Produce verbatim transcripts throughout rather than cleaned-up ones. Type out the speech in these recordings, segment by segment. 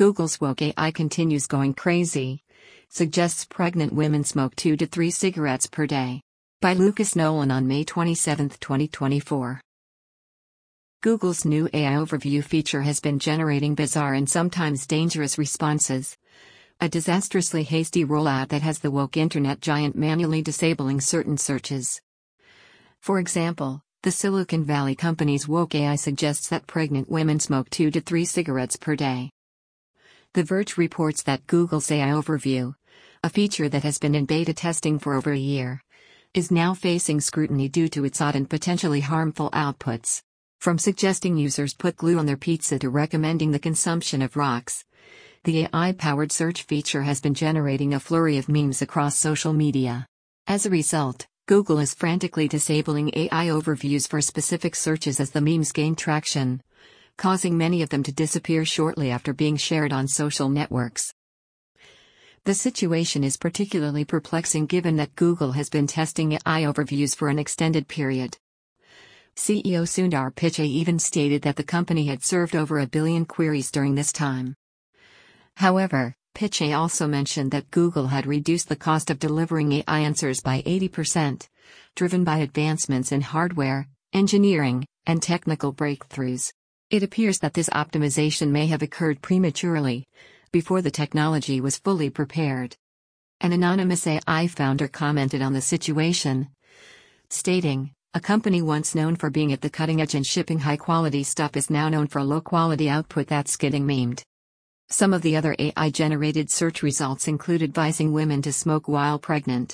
Google's woke A I continues going crazy. Suggests pregnant women smoke two to three cigarettes per day. By Lucas Nolan on May twenty-seventh, twenty twenty-four. Google's new A I overview feature has been generating bizarre and sometimes dangerous responses. A disastrously hasty rollout that has the woke internet giant manually disabling certain searches. For example, the Silicon Valley company's woke A I suggests that pregnant women smoke two to three cigarettes per day. The Verge reports that Google's A I overview, a feature that has been in beta testing for over a year, is now facing scrutiny due to its odd and potentially harmful outputs. From suggesting users put glue on their pizza to recommending the consumption of rocks, the A I-powered search feature has been generating a flurry of memes across social media. As a result, Google is frantically disabling A I overviews for specific searches as the memes gain traction, causing many of them to disappear shortly after being shared on social networks. The situation is particularly perplexing given that Google has been testing A I overviews for an extended period. C E O Sundar Pichai even stated that the company had served over a billion queries during this time. However, Pichai also mentioned that Google had reduced the cost of delivering A I answers by eighty percent, driven by advancements in hardware, engineering, and technical breakthroughs. It appears that this optimization may have occurred prematurely, before the technology was fully prepared. An anonymous A I founder commented on the situation, stating, "A company once known for being at the cutting edge and shipping high-quality stuff is now known for low-quality output that's getting memed." Some of the other A I-generated search results include advising women to smoke while pregnant.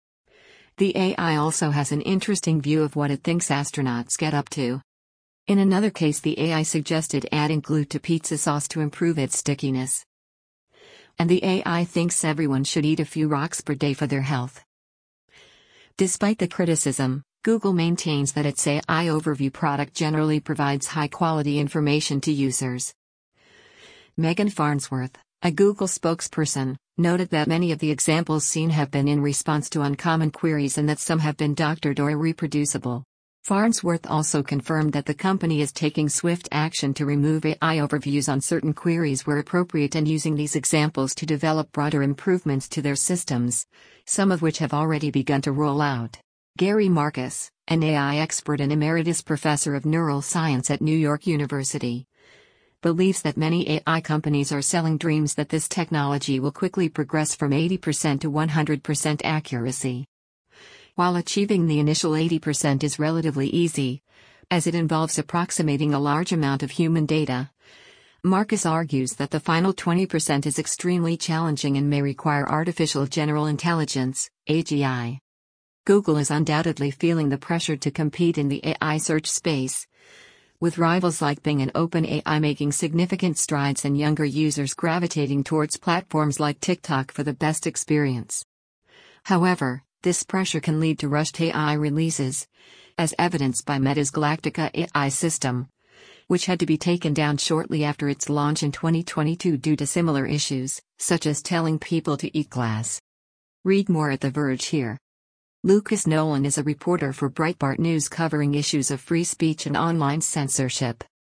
The A I also has an interesting view of what it thinks astronauts get up to. In another case, the A I suggested adding glue to pizza sauce to improve its stickiness. And the A I thinks everyone should eat a few rocks per day for their health. Despite the criticism, Google maintains that its A I overview product generally provides high-quality information to users. Megan Farnsworth, a Google spokesperson, noted that many of the examples seen have been in response to uncommon queries and that some have been doctored or irreproducible. Farnsworth also confirmed that the company is taking swift action to remove A I overviews on certain queries where appropriate and using these examples to develop broader improvements to their systems, some of which have already begun to roll out. Gary Marcus, an A I expert and emeritus professor of neuroscience at New York University, believes that many A I companies are selling dreams that this technology will quickly progress from eighty percent to one hundred percent accuracy. While achieving the initial eighty percent is relatively easy, as it involves approximating a large amount of human data, Marcus argues that the final twenty percent is extremely challenging and may require artificial general intelligence, A G I. Google is undoubtedly feeling the pressure to compete in the A I search space, with rivals like Bing and OpenAI making significant strides and younger users gravitating towards platforms like TikTok for the best experience. However, this pressure can lead to rushed A I releases, as evidenced by Meta's Galactica A I system, which had to be taken down shortly after its launch in twenty twenty-two due to similar issues, such as telling people to eat glass. Read more at The Verge here. Lucas Nolan is a reporter for Breitbart News covering issues of free speech and online censorship.